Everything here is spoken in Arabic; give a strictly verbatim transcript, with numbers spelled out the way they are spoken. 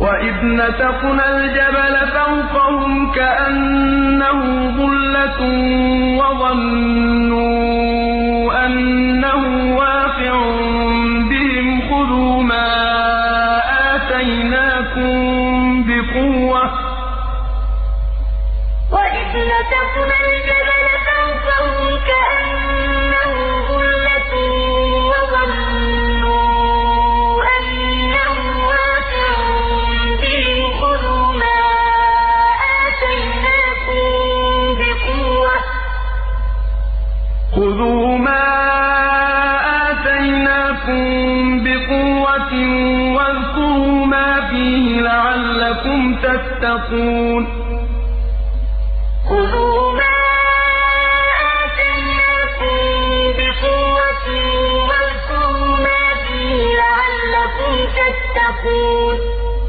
وَإِذْ نَتَقْنَا الْجَبَلَ فَوْقَهُمْ كَأَنَّهُ ظُلَّةٌ وَظَنُّوا أَنَّهُ وَاقِعٌ بِهِمْ خُذُوا مَا آتَيْنَاكُم بِقُوَّةٍ وَإِذْ نَتَقْنَا الْجَبَلَ فَوْقَهُمْ كَأَنَّهُ ظُلَّةٌ وَظَنُّوا أَنَّهُ وَاقِعٌ بِهِمْ خُذُوا مَا آتَيْنَاكُم بِقُوَّةٍ خُذُوا مَا آتَيْنَاكُم بِقُوَّةٍ وَاذْكُرُوا مَا فِيهِ لَعَلَّكُمْ تَتَّقُونَ